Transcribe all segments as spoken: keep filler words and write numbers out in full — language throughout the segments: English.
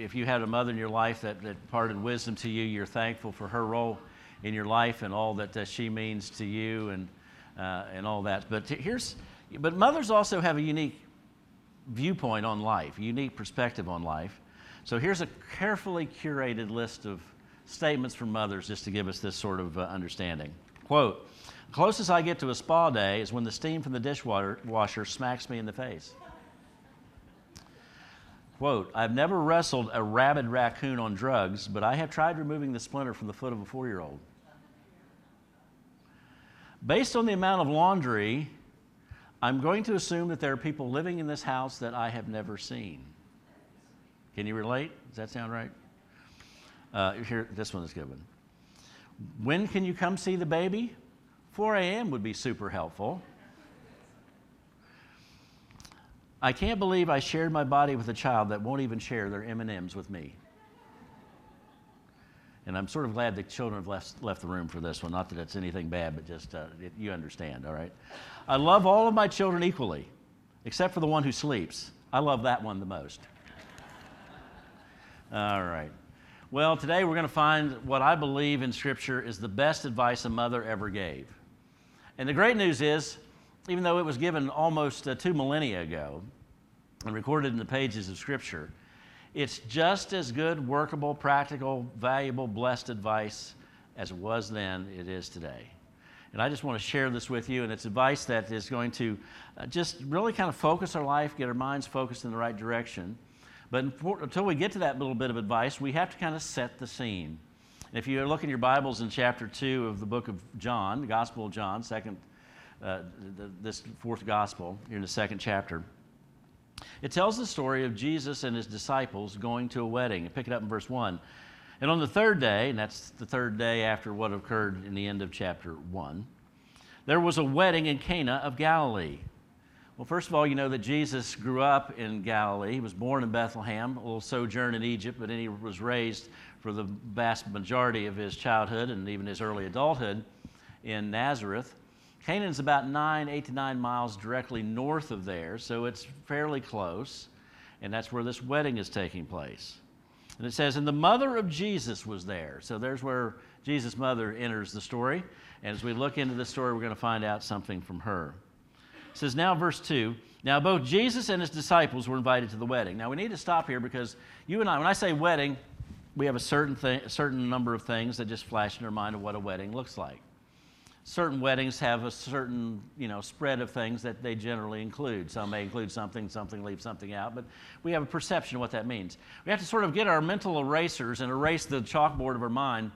if you had a mother in your life that, that imparted wisdom to you, you're thankful for her role in your life and all that, that she means to you and uh, and all that. But here's, but mothers also have a unique viewpoint on life, a unique perspective on life. So here's a carefully curated list of statements from mothers just to give us this sort of uh, understanding. Quote, "The closest I get to a spa day is when the steam from the dishwasher washer smacks me in the face." Quote, "I've never wrestled a rabid raccoon on drugs, but I have tried removing the splinter from the foot of a four-year-old. Based on the amount of laundry, I'm going to assume that there are people living in this house that I have never seen." Can you relate? Does that sound right? Uh, here, this one is a good one. "When can you come see the baby? four a.m. would be super helpful. I can't believe I shared my body with a child that won't even share their M and M's with me." And I'm sort of glad the children have left, left the room for this one. Not that it's anything bad, but just uh, it, you understand, all right? "I love all of my children equally, except for the one who sleeps. I love that one the most." All right. Well, today we're going to find what I believe in Scripture is the best advice a mother ever gave. And the great news is, even though it was given almost uh, two millennia ago and recorded in the pages of Scripture, it's just as good, workable, practical, valuable, blessed advice as it was then, it is today. And I just want to share this with you, and it's advice that is going to uh, just really kind of focus our life, get our minds focused in the right direction. But until we get to that little bit of advice, we have to kind of set the scene. And if you look in your Bibles in chapter two of the book of John, the Gospel of John, second Uh, the, this fourth gospel, here in the second chapter, it tells the story of Jesus and his disciples going to a wedding. Pick it up in verse one. "And on the third day," and that's the third day after what occurred in the end of chapter one, "there was a wedding in Cana of Galilee." Well, first of all, you know that Jesus grew up in Galilee. He was born in Bethlehem, a little sojourn in Egypt, but then he was raised for the vast majority of his childhood and even his early adulthood in Nazareth. Canaan's about nine, eight to nine miles directly north of there, so it's fairly close, and that's where this wedding is taking place. And it says, "And the mother of Jesus was there." So there's where Jesus' mother enters the story, and as we look into this story, we're going to find out something from her. It says, now verse two, "Now both Jesus and his disciples were invited to the wedding." Now we need to stop here because you and I, when I say wedding, we have a certain, thing, a certain number of things that just flash in our mind of what a wedding looks like. Certain weddings have a certain, you know, spread of things that they generally include. Some may include something, something leave something out, but we have a perception of what that means. We have to sort of get our mental erasers and erase the chalkboard of our mind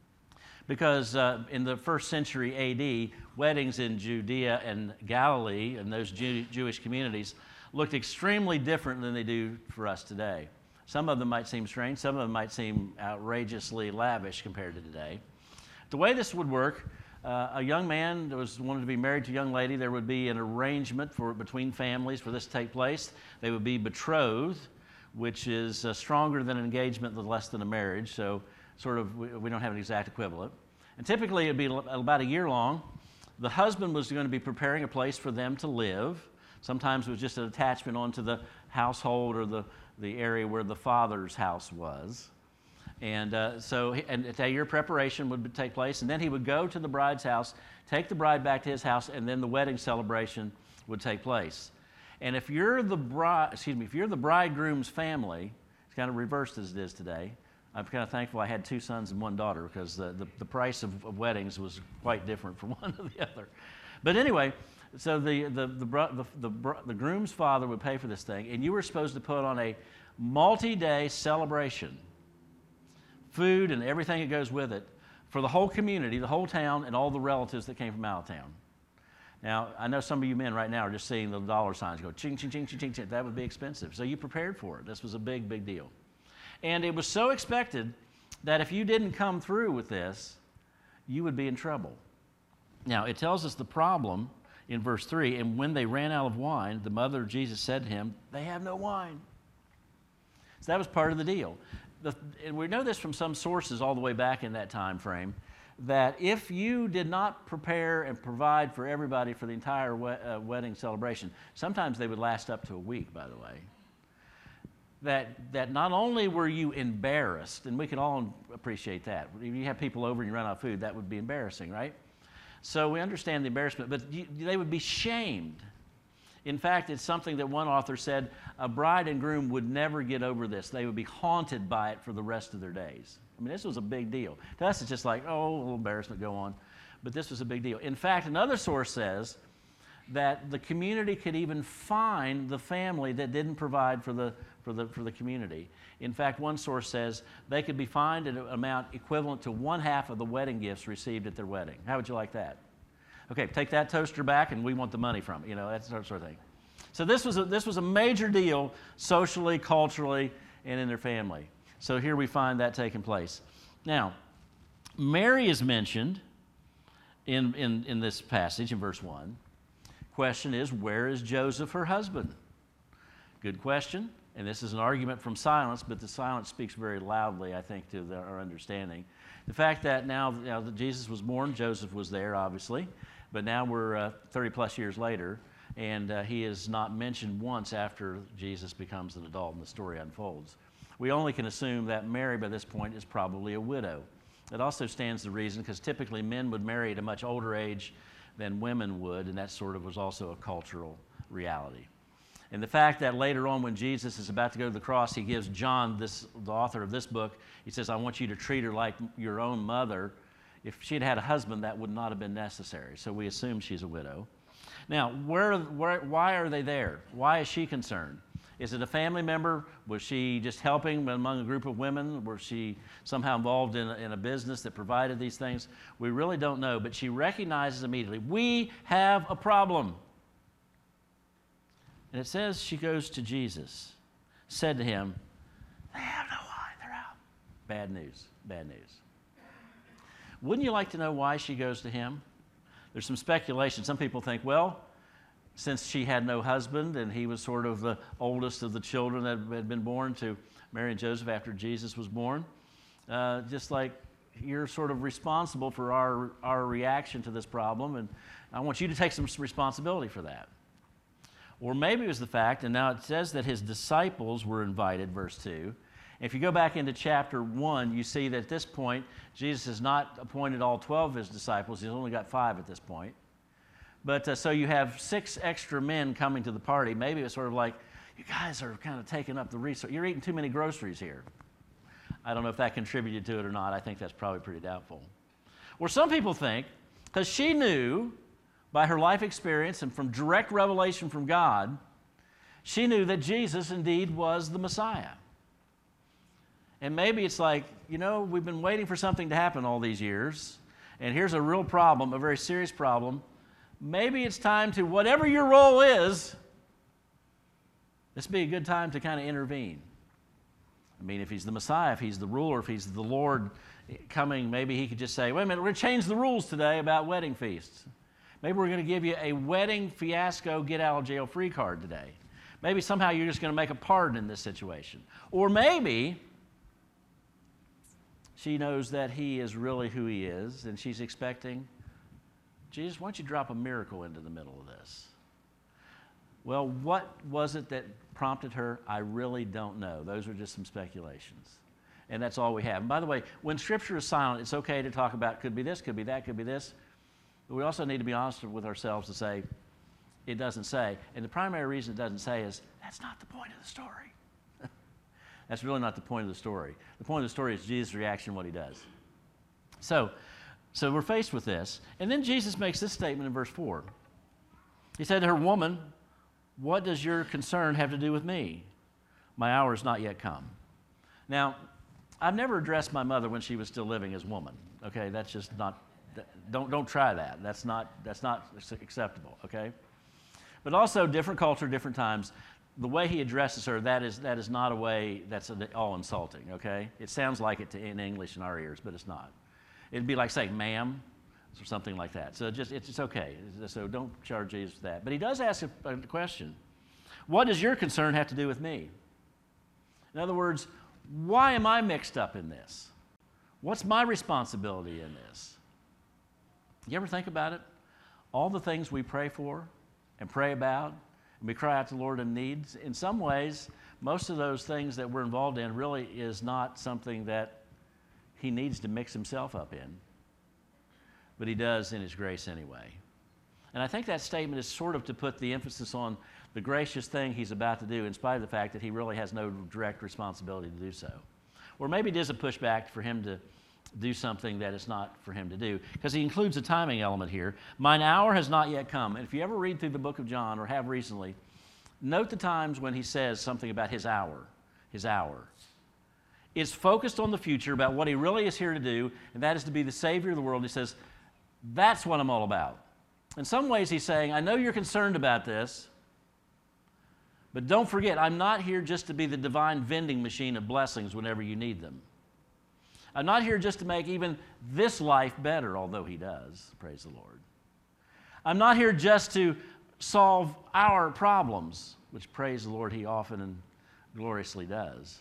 because uh, in the first century A D, weddings in Judea and Galilee and those Jew- Jewish communities looked extremely different than they do for us today. Some of them might seem strange, some of them might seem outrageously lavish compared to today. The way this would work, Uh, a young man that was wanted to be married to a young lady, there would be an arrangement for between families for this to take place. They would be betrothed, which is uh, stronger than an engagement, but less than a marriage. So sort of we, we don't have an exact equivalent. And typically it would be about a year long. The husband was going to be preparing a place for them to live. Sometimes it was just an attachment onto the household or the, the area where the father's house was. And uh, so and a year preparation would take place, and then he would go to the bride's house, take the bride back to his house, and then the wedding celebration would take place. And if you're the bride, excuse me, if you're the bridegroom's family, it's kind of reversed as it is today. I'm kind of thankful I had two sons and one daughter because the, the, the price of, of weddings was quite different from one to the other. But anyway, so the the, the, the, the, the groom's father would pay for this thing, and you were supposed to put on a multi-day celebration. Food and everything that goes with it for the whole community, the whole town, and all the relatives that came from out of town. Now, I know some of you men right now are just seeing the dollar signs go ching, ching, ching, ching, ching, ching. That would be expensive. So you prepared for it. This was a big, big deal. And it was so expected that if you didn't come through with this, you would be in trouble. Now, it tells us the problem in verse three, "And when they ran out of wine, the mother of Jesus said to him, 'They have no wine.'" So that was part of the deal. The, and we know this from some sources all the way back in that time frame, that if you did not prepare and provide for everybody for the entire we, uh, wedding celebration, sometimes they would last up to a week, by the way. that, that not only were you embarrassed, and we can all appreciate that. If you have people over and you run out of food, that would be embarrassing, right? So we understand the embarrassment, but you, they would be shamed. In fact, it's something that one author said, a bride and groom would never get over this. They would be haunted by it for the rest of their days. I mean, this was a big deal. To us, it's just like, oh, a little embarrassment, go on. But this was a big deal. In fact, another source says that the community could even fine the family that didn't provide for the, for the, for the community. In fact, one source says they could be fined at an amount equivalent to one half of the wedding gifts received at their wedding. How would you like that? Okay, take that toaster back and we want the money from it. You know, that sort of thing. So this was a, this was a major deal socially, culturally, and in their family. So here we find that taking place. Now, Mary is mentioned in, in, in this passage in verse one. Question is, where is Joseph, her husband? Good question. And this is an argument from silence, but the silence speaks very loudly, I think, to the, our understanding. The fact that now, you know, that Jesus was born, Joseph was there, obviously, but now we're uh, thirty plus years later, and uh, he is not mentioned once after Jesus becomes an adult and the story unfolds. We only can assume that Mary, by this point, is probably a widow. It also stands to reason because typically men would marry at a much older age than women would, and that sort of was also a cultural reality. And the fact that later on when Jesus is about to go to the cross, he gives John, this, the author of this book, he says, I want you to treat her like your own mother. If she had had a husband, that would not have been necessary. So we assume she's a widow. Now, where, where, why are they there? Why is she concerned? Is it a family member? Was she just helping among a group of women? Was she somehow involved in a, in a business that provided these things? We really don't know, but she recognizes immediately, we have a problem. And it says she goes to Jesus, said to him, they have no wine, they're out. Bad news, bad news. Wouldn't you like to know why she goes to him? There's some speculation. Some people think, well, since she had no husband and he was sort of the oldest of the children that had been born to Mary and Joseph after Jesus was born, uh, just like you're sort of responsible for our, our reaction to this problem, and I want you to take some responsibility for that. Or maybe it was the fact, and now it says that his disciples were invited, verse two. If you go back into chapter one, you see that at this point, Jesus has not appointed all twelve of his disciples. He's only got five at this point. But uh, so you have six extra men coming to the party. Maybe it's sort of like, you guys are kind of taking up the resource. You're eating too many groceries here. I don't know if that contributed to it or not. I think that's probably pretty doubtful. Or some people think, because she knew by her life experience and from direct revelation from God, she knew that Jesus indeed was the Messiah. And maybe it's like, you know, we've been waiting for something to happen all these years, and here's a real problem, a very serious problem. Maybe it's time to, whatever your role is, this would be a good time to kind of intervene. I mean, if he's the Messiah, if he's the ruler, if he's the Lord coming, maybe he could just say, wait a minute, we're going to change the rules today about wedding feasts. Maybe we're going to give you a wedding fiasco get-out-of-jail-free card today. Maybe somehow you're just going to make a pardon in this situation. Or maybe she knows that he is really who he is, and she's expecting, Jesus, why don't you drop a miracle into the middle of this? Well, what was it that prompted her? I really don't know. Those are just some speculations. And that's all we have. And by the way, when Scripture is silent, it's okay to talk about could be this, could be that, could be this. But we also need to be honest with ourselves to say, it doesn't say. And the primary reason it doesn't say is, that's not the point of the story. That's really not the point of the story. The point of the story is Jesus' reaction, what he does. So, so we're faced with this. And then Jesus makes this statement in verse four. He said to her, woman, what does your concern have to do with me? My hour has not yet come. Now, I've never addressed my mother when she was still living as woman. Okay, that's just not, don't, don't try that. That's not, that's not acceptable, okay? But also, different culture, different times, the way he addresses her, that is, that is not a way that's all insulting, okay? It sounds like it to, in English in our ears, but it's not. It'd be like saying, ma'am, or something like that. So just, it's, it's okay. So don't charge Jesus with that. But he does ask a, a question. What does your concern have to do with me? In other words, why am I mixed up in this? What's my responsibility in this? You ever think about it? All the things we pray for and pray about, and we cry out to the Lord in needs, in some ways, most of those things that we're involved in really is not something that he needs to mix himself up in. But he does in his grace anyway. And I think that statement is sort of to put the emphasis on the gracious thing he's about to do, in spite of the fact that he really has no direct responsibility to do so. Or maybe it is a pushback for him to do something that is not for him to do, because he includes a timing element here. Mine hour has not yet come. And if you ever read through the book of John, or have recently, note the times when he says something about his hour, his hour. It's focused on the future, about what he really is here to do, and that is to be the Savior of the world. He says, that's what I'm all about. In some ways, he's saying, I know you're concerned about this, but don't forget, I'm not here just to be the divine vending machine of blessings whenever you need them. I'm not here just to make even this life better, although he does, praise the Lord. I'm not here just to solve our problems, which, praise the Lord, he often and gloriously does.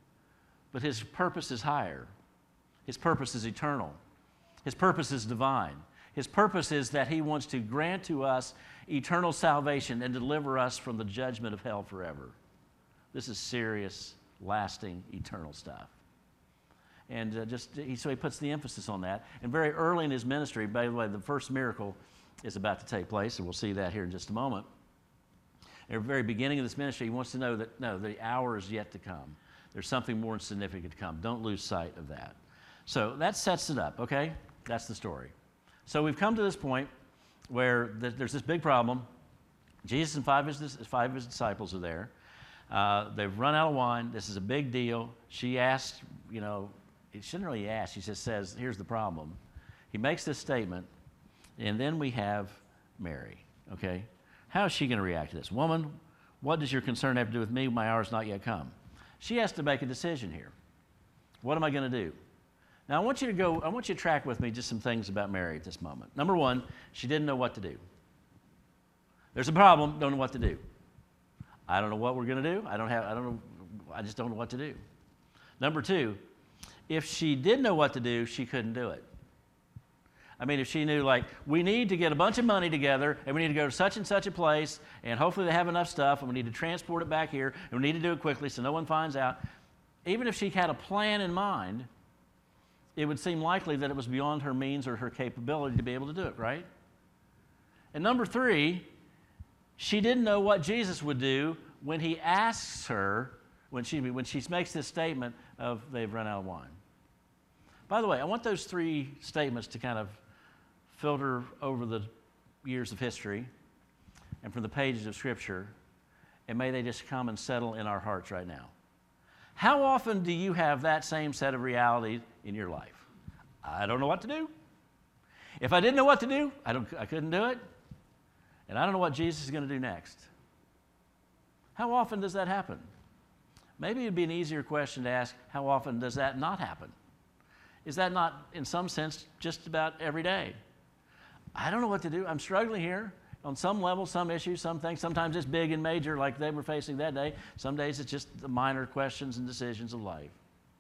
But his purpose is higher. His purpose is eternal. His purpose is divine. His purpose is that he wants to grant to us eternal salvation and deliver us from the judgment of hell forever. This is serious, lasting, eternal stuff. And uh, just he, so he puts the emphasis on that. And very early in his ministry, by the way, the first miracle is about to take place, and we'll see that here in just a moment. At the very beginning of this ministry, he wants to know that, no, the hour is yet to come. There's something more significant to come. Don't lose sight of that. So that sets it up, okay? That's the story. So we've come to this point where th- there's this big problem. Jesus and five of his, five of his disciples are there. Uh, they've run out of wine. This is a big deal. She asked, you know, he shouldn't really ask. She just says, here's the problem. He makes this statement, and then we have Mary, okay? How is she going to react to this? Woman, what does your concern have to do with me? My hour has not yet come. She has to make a decision here. What am I going to do? Now, I want you to go, I want you to track with me just some things about Mary at this moment. Number one, she didn't know what to do. There's a problem, don't know what to do. I don't know what we're going to do. I don't have, I don't know, I just don't know what to do. Number two, if she did know what to do, she couldn't do it. I mean, if she knew, like, we need to get a bunch of money together, and we need to go to such and such a place, and hopefully they have enough stuff, and we need to transport it back here, and we need to do it quickly so no one finds out. Even if she had a plan in mind, it would seem likely that it was beyond her means or her capability to be able to do it, right? And number three, she didn't know what Jesus would do when he asks her, when she, when she makes this statement of they've run out of wine. By the way, I want those three statements to kind of filter over the years of history and from the pages of Scripture, and may they just come and settle in our hearts right now. How often do you have that same set of realities in your life? I don't know what to do. If I didn't know what to do, I, don't, I couldn't do it. And I don't know what Jesus is going to do next. How often does that happen? Maybe it'd be an easier question to ask, how often does that not happen? Is that not, in some sense, just about every day? I don't know what to do. I'm struggling here on some level, some issues, some things. Sometimes it's big and major like they were facing that day. Some days it's just the minor questions and decisions of life.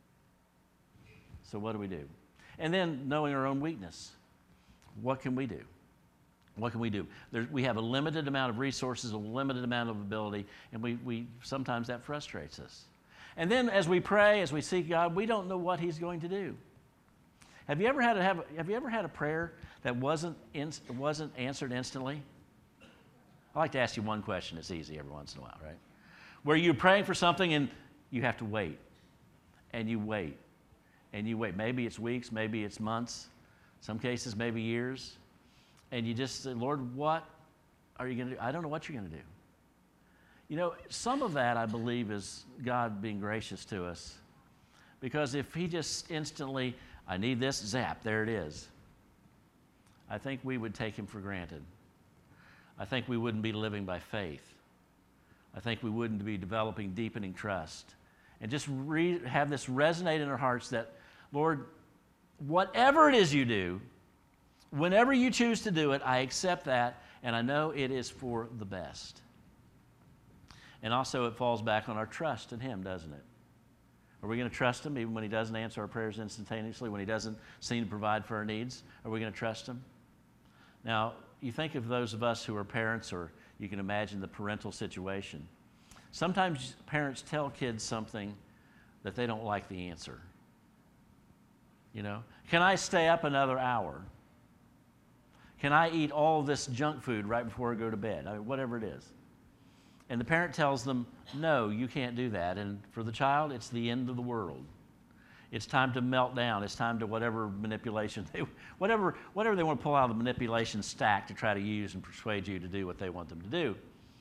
So what do we do? And then knowing our own weakness. What can we do? What can we do? There, we have a limited amount of resources, a limited amount of ability, and we, we sometimes that frustrates us. And then as we pray, as we seek God, we don't know what he's going to do. Have you ever had a, have, have you ever had a prayer that wasn't, in, wasn't answered instantly? I like to ask you one question. It's easy every once in a while, right? Where you're praying for something and you have to wait, and you wait, and you wait. Maybe it's weeks, maybe it's months, some cases maybe years, and you just say, Lord, what are you going to do? I don't know what you're going to do. You know, some of that, I believe, is God being gracious to us, because if he just instantly, I need this, zap, there it is, I think we would take him for granted. I think we wouldn't be living by faith. I think we wouldn't be developing deepening trust. And just re- have this resonate in our hearts that, Lord, whatever it is you do, whenever you choose to do it, I accept that, and I know it is for the best. And also it falls back on our trust in him, doesn't it? Are we going to trust him even when he doesn't answer our prayers instantaneously, when he doesn't seem to provide for our needs? Are we going to trust him? Now, you think of those of us who are parents, or you can imagine the parental situation. Sometimes parents tell kids something that they don't like the answer. You know, can I stay up another hour? Can I eat all this junk food right before I go to bed? I mean, whatever it is. And the parent tells them, no, you can't do that. And for the child, it's the end of the world. It's time to melt down. It's time to whatever manipulation, they, whatever, whatever they want to pull out of the manipulation stack to try to use and persuade you to do what they want them to do.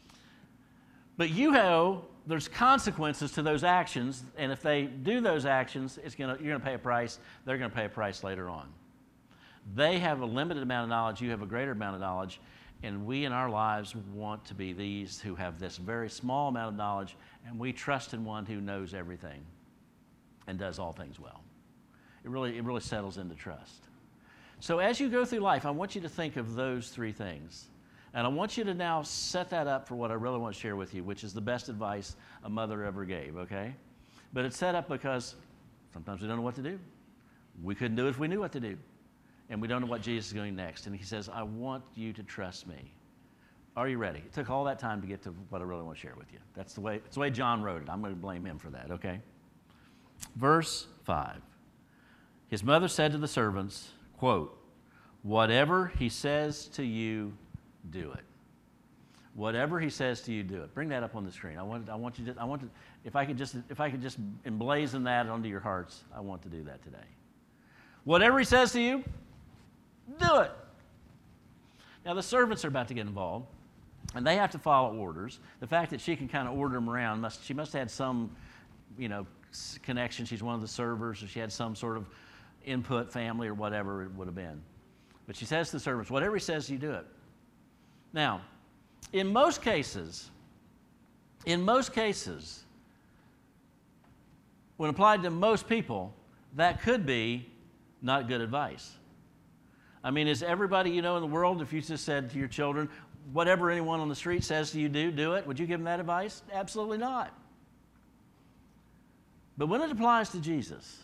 But you know there's consequences to those actions, and if they do those actions, it's gonna, you're going to pay a price. They're going to pay a price later on. They have a limited amount of knowledge. You have a greater amount of knowledge. And we in our lives want to be these who have this very small amount of knowledge, and we trust in one who knows everything and does all things well. It really, it really settles into trust. So as you go through life, I want you to think of those three things. And I want you to now set that up for what I really want to share with you, which is the best advice a mother ever gave, okay? But it's set up because sometimes we don't know what to do. We couldn't do it if we knew what to do. And we don't know what Jesus is going next. And he says, I want you to trust me. Are you ready? It took all that time to get to what I really want to share with you. That's the way, it's the way John wrote it. I'm going to blame him for that, okay? Verse five. His mother said to the servants, quote, whatever he says to you, do it. Whatever he says to you, do it. Bring that up on the screen. I want, I want you to, I want to, if I could just, if I could just emblazon that onto your hearts, I want to do that today. Whatever he says to you, do it. Now, the servants are about to get involved, and they have to follow orders. The fact that she can kind of order them around, must, she must have had some, you know, connection. She's one of the servers, or she had some sort of input family or whatever it would have been. But she says to the servants, whatever he says, you do it. Now, in most cases, in most cases, when applied to most people, that could be not good advice. I mean, is everybody you know in the world, if you just said to your children, whatever anyone on the street says to you do, do it, would you give them that advice? Absolutely not. But when it applies to Jesus,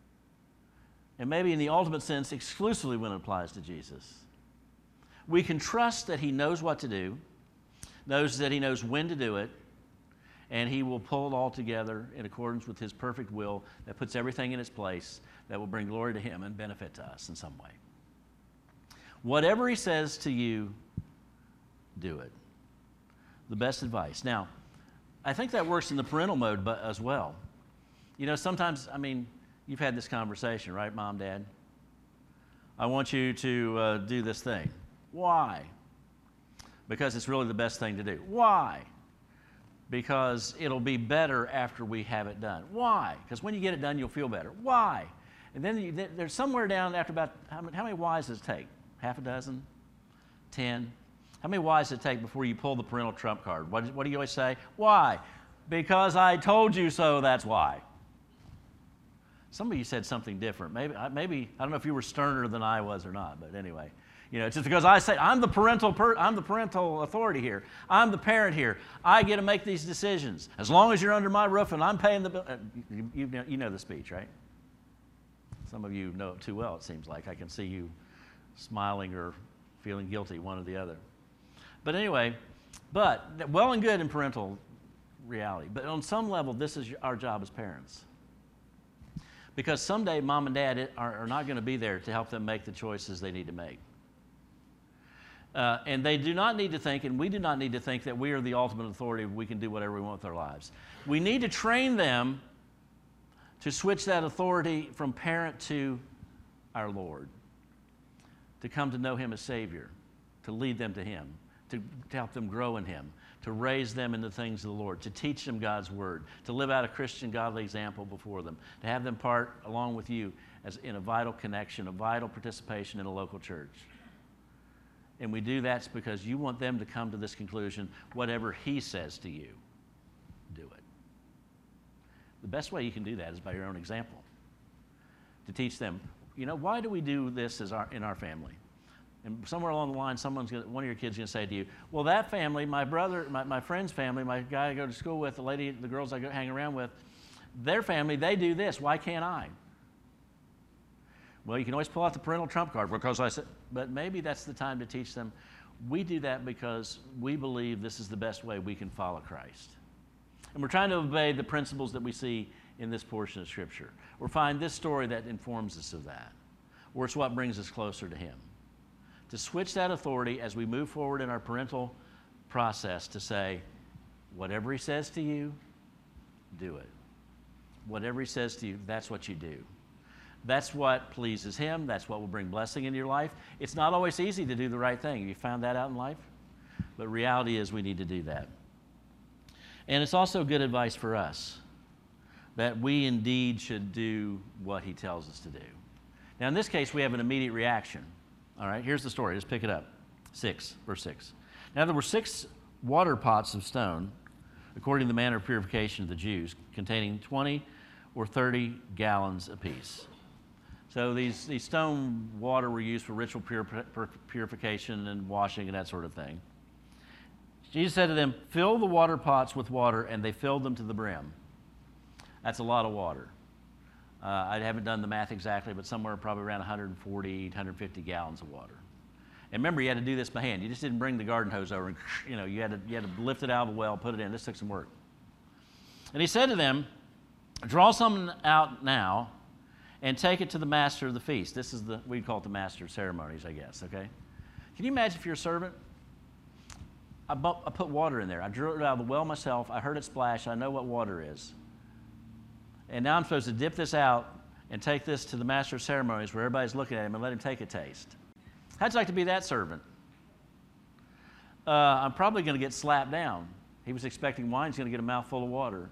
and maybe in the ultimate sense, exclusively when it applies to Jesus, we can trust that he knows what to do, knows that he knows when to do it, and he will pull it all together in accordance with his perfect will that puts everything in its place that will bring glory to him and benefit to us in some way. Whatever he says to you, do it. The best advice. Now, I think that works in the parental mode but as well. You know, sometimes, I mean, you've had this conversation, right, Mom, Dad? I want you to uh, do this thing. Why? Because it's really the best thing to do. Why? Because it'll be better after we have it done. Why? Because when you get it done, you'll feel better. Why? And then you, there's somewhere down after about, how many, how many whys does it take? Half a dozen? Ten? How many whys does it take before you pull the parental trump card? What, what do you always say? Why? Because I told you so, that's why. Some of you said something different. Maybe, maybe I don't know if you were sterner than I was or not, but anyway. You know, it's just because I say, I'm the parental per, I'm the parental authority here. I'm the parent here. I get to make these decisions. As long as you're under my roof and I'm paying the bill. Uh, you, you, know, you know the speech, right? Some of you know it too well, it seems like. I can see you smiling or feeling guilty, one or the other. But anyway, but well and good in parental reality. But on some level, this is our job as parents. Because someday mom and dad are, are not going to be there to help them make the choices they need to make. Uh, and they do not need to think, and we do not need to think that we are the ultimate authority, we can do whatever we want with our lives. We need to train them to switch that authority from parent to our Lord, to come to know him as Savior, to lead them to him, to, to help them grow in him, to raise them in the things of the Lord, to teach them God's word, to live out a Christian godly example before them, to have them part along with you as in a vital connection, a vital participation in a local church. And we do that because you want them to come to this conclusion, whatever he says to you, do it. The best way you can do that is by your own example. To teach them, you know, why do we do this as our, in our family? And somewhere along the line, someone's gonna, one of your kids is going to say to you, well, that family, my brother, my, my friend's family, my guy I go to school with, the lady, the girls I go hang around with, their family, they do this. Why can't I? Well, you can always pull out the parental trump card because I said, but maybe that's the time to teach them. We do that because we believe this is the best way we can follow Christ. And we're trying to obey the principles that we see in this portion of Scripture. We'll find this story that informs us of that, or it's what brings us closer to Him. To switch that authority as we move forward in our parental process to say, whatever He says to you, do it. Whatever He says to you, that's what you do. That's what pleases Him. That's what will bring blessing into your life. It's not always easy to do the right thing. Have you found that out in life? But reality is we need to do that. And it's also good advice for us that we indeed should do what He tells us to do. Now, in this case, we have an immediate reaction. All right, here's the story. Let's pick it up. Six, verse six. Now, there were six water pots of stone, according to the manner of purification of the Jews, containing twenty or thirty gallons apiece. So these, these stone water were used for ritual pur- pur- purification and washing and that sort of thing. Jesus said to them, fill the water pots with water, and they filled them to the brim. That's a lot of water. Uh, I haven't done the math exactly, but somewhere probably around one hundred forty, one hundred fifty gallons of water. And remember, you had to do this by hand. You just didn't bring the garden hose over and, you know, you had to, you had to lift it out of the well, put it in. This took some work. And He said to them, draw some out now and take it to the master of the feast. This is the, we call it the master of ceremonies, I guess, okay? Can you imagine if you're a servant? I, bu- I put water in there. I drew it out of the well myself. I heard it splash. I know what water is. And now I'm supposed to dip this out and take this to the master of ceremonies where everybody's looking at him and let him take a taste. How'd you like to be that servant? Uh, I'm probably going to get slapped down. He was expecting wine. He's going to get a mouthful of water.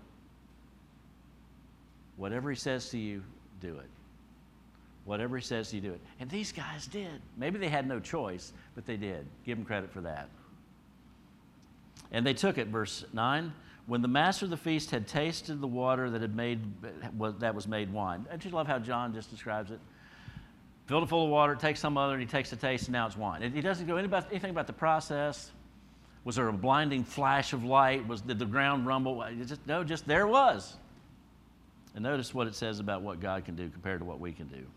Whatever He says to you, do it. Whatever He says to you, do it. And these guys did. Maybe they had no choice, but they did. Give them credit for that. And they took it, verse nine. When the master of the feast had tasted the water that had made that was made wine. Don't you love how John just describes it? Filled it full of water, takes some other, and he takes a taste, and now it's wine. He doesn't go anything about the process. Was there a blinding flash of light? Was did the ground rumble? Just, no, just there it was. And notice what it says about what God can do compared to what we can do.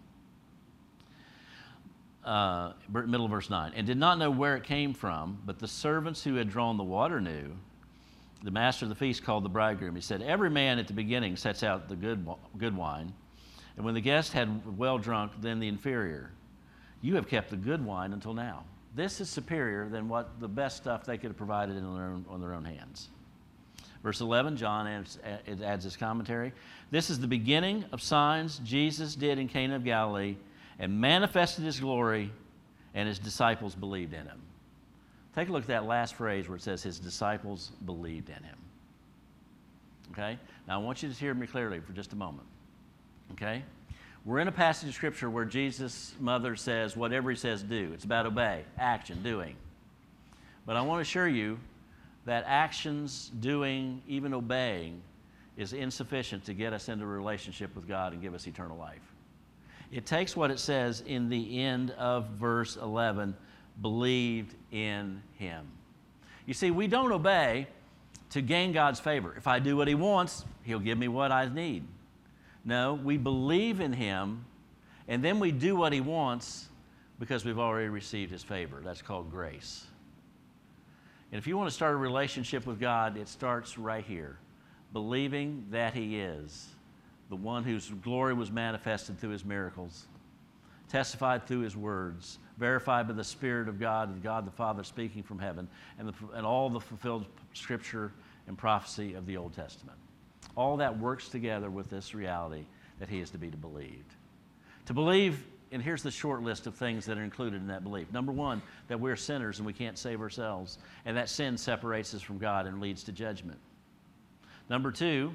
Uh, middle of verse nine. And did not know where it came from, but the servants who had drawn the water knew. The master of the feast called the bridegroom. He said, every man at the beginning sets out the good, good wine, and when the guest had well drunk, then the inferior. You have kept the good wine until now. This is superior than what the best stuff they could have provided in their own, on their own hands. Verse eleven, John adds, adds his commentary. This is the beginning of signs Jesus did in Cana of Galilee and manifested His glory, and His disciples believed in Him. Take a look at that last phrase where it says His disciples believed in Him. Okay? Now I want you to hear me clearly for just a moment. Okay? We're in a passage of Scripture where Jesus' mother says, whatever He says, do. It's about obey, action, doing. But I want to assure you that actions, doing, even obeying, is insufficient to get us into a relationship with God and give us eternal life. It takes what it says in the end of verse eleven, believed in Him. You see, we don't obey to gain God's favor. If I do what He wants, He'll give me what I need. No, we believe in Him, and then we do what He wants because we've already received His favor. That's called grace. And if you want to start a relationship with God, it starts right here, believing that He is the one whose glory was manifested through His miracles, testified through His words, verified by the Spirit of God and God the Father speaking from heaven, and, the, and all the fulfilled Scripture and prophecy of the Old Testament. All that works together with this reality that He is to be believed. To believe, and here's the short list of things that are included in that belief. Number one, that we're sinners and we can't save ourselves, and that sin separates us from God and leads to judgment. Number two,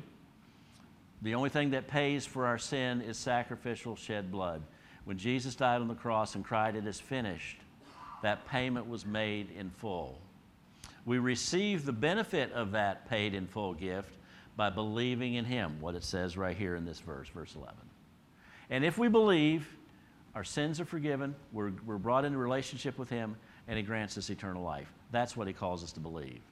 the only thing that pays for our sin is sacrificial shed blood. When Jesus died on the cross and cried, "It is finished," that payment was made in full. We receive the benefit of that paid in full gift by believing in Him, what it says right here in this verse, verse eleven. And if we believe, our sins are forgiven, we're, we're brought into relationship with Him, and He grants us eternal life. That's what He calls us to believe.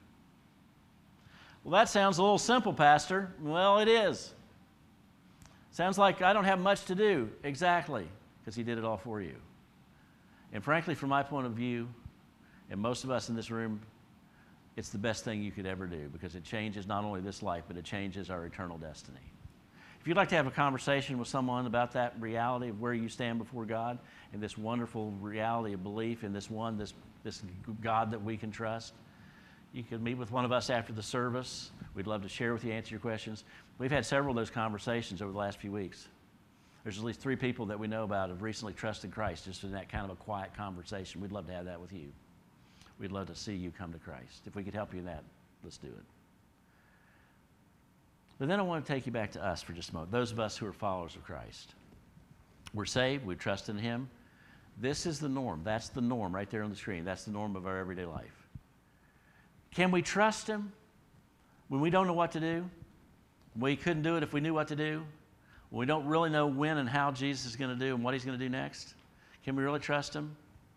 Well, that sounds a little simple, Pastor. Well, it is. Sounds like I don't have much to do. Exactly, because He did it all for you. And frankly, from my point of view, and most of us in this room, it's the best thing you could ever do because it changes not only this life, but it changes our eternal destiny. If you'd like to have a conversation with someone about that reality of where you stand before God and this wonderful reality of belief in this one, this, this God that we can trust, you could meet with one of us after the service. We'd love to share with you, answer your questions. We've had several of those conversations over the last few weeks. There's at least three people that we know about have recently trusted Christ just in that kind of a quiet conversation. We'd love to have that with you. We'd love to see you come to Christ. If we could help you in that, let's do it. But then I want to take you back to us for just a moment, those of us who are followers of Christ. We're saved. We trust in Him. This is the norm. That's the norm right there on the screen. That's the norm of our everyday life. Can we trust Him when we don't know what to do? We couldn't do it if we knew what to do? When we don't really know when and how Jesus is going to do and what He's going to do next? Can we really trust Him?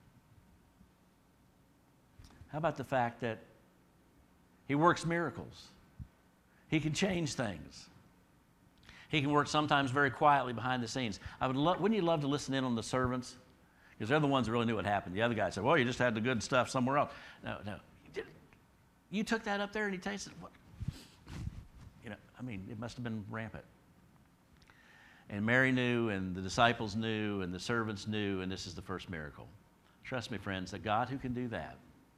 How about the fact that He works miracles? He can change things. He can work sometimes very quietly behind the scenes. I would love, wouldn't you love to listen in on the servants? Because they're the ones that really knew what happened. The other guy said, well, you just had the good stuff somewhere else. No, no. You took that up there and He tasted what? You know, I mean, it must have been rampant. And Mary knew, and the disciples knew, and the servants knew, and this is the first miracle. Trust me, friends, that God who can do that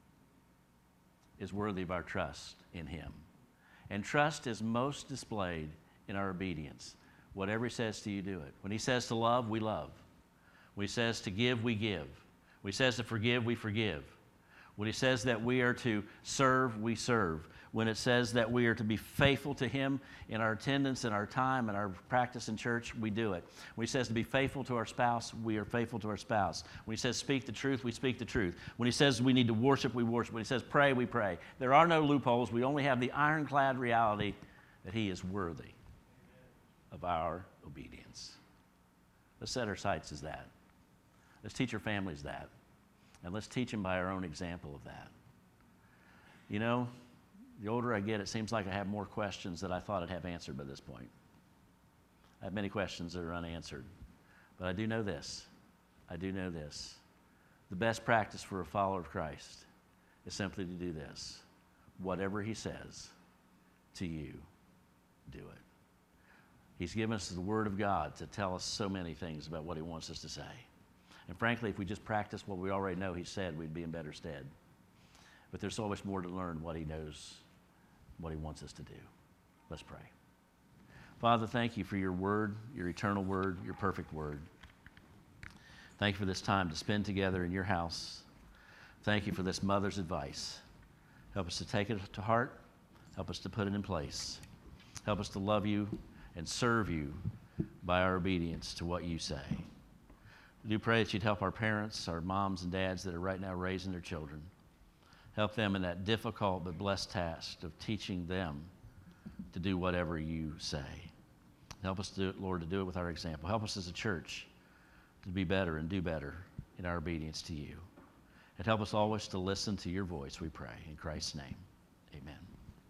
is worthy of our trust in Him. And trust is most displayed in our obedience. Whatever He says to you, do it. When He says to love, we love. When He says to give, we give. When He says to forgive, we forgive. When He says that we are to serve, we serve. When it says that we are to be faithful to Him in our attendance and our time and our practice in church, we do it. When He says to be faithful to our spouse, we are faithful to our spouse. When He says speak the truth, we speak the truth. When He says we need to worship, we worship. When He says pray, we pray. There are no loopholes. We only have the ironclad reality that He is worthy of our obedience. Let's set our sights as that. Let's teach our families that. And let's teach them by our own example of that. You know, the older I get, it seems like I have more questions that I thought I'd have answered by this point. I have many questions that are unanswered. But I do know this. I do know this. The best practice for a follower of Christ is simply to do this. Whatever He says to you, do it. He's given us the Word of God to tell us so many things about what He wants us to say. And frankly, if we just practice what we already know He said, we'd be in better stead. But there's so much more to learn what He knows, what He wants us to do. Let's pray. Father, thank You for Your Word, Your eternal Word, Your perfect Word. Thank You for this time to spend together in Your house. Thank You for this mother's advice. Help us to take it to heart. Help us to put it in place. Help us to love You and serve You by our obedience to what You say. We do pray that You'd help our parents, our moms and dads that are right now raising their children. Help them in that difficult but blessed task of teaching them to do whatever You say. Help us, to, Lord, to do it with our example. Help us as a church to be better and do better in our obedience to You. And help us always to listen to Your voice, we pray. In Christ's name.